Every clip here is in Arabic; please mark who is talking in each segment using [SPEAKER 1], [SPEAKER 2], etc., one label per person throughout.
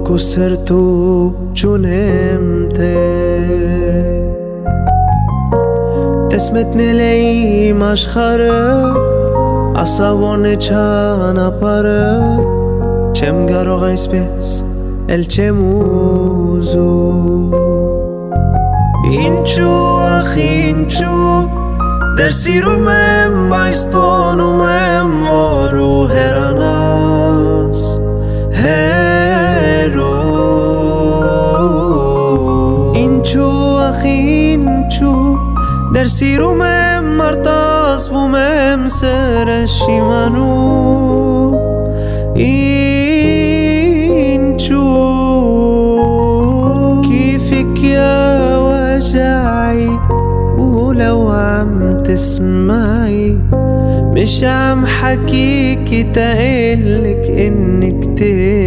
[SPEAKER 1] كسرتو شو نمت تسمتني لي مشخره عصابوني چانا پاره چم گرو غیس بس الچه موزو اینچو اخی اینچو درسی رو من بایستان و من مارو هراناس هرو اینچو اخی اینچو درسی رو من مرتاز و من سرشی منو اینچو كيفك يا وجعي ولو عم تسمعي مش عم حكيكي تقلك انك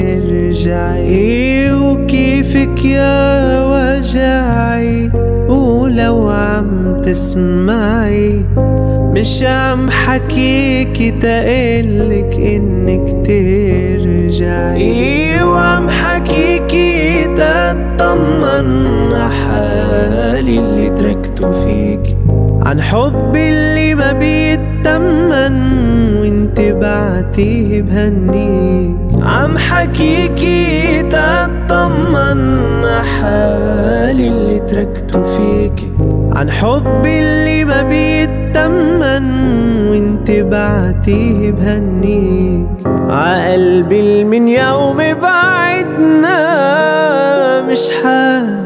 [SPEAKER 1] ترجعي وكيفك يا وجعي ولو عم تسمعي مش عم حكيكي تقلك انك ترجعي وعم حكيكي تطمن حالي اللي تركته فيكي عن حبي اللي ما بيتمن وانت بعتيه بهنيك عم حكيكي تطمن حالي اللي تركته فيكي عن حبي اللي ما بيتمن وانت بعتيه بهنيك عقلبي من يوم بعدنا مش حال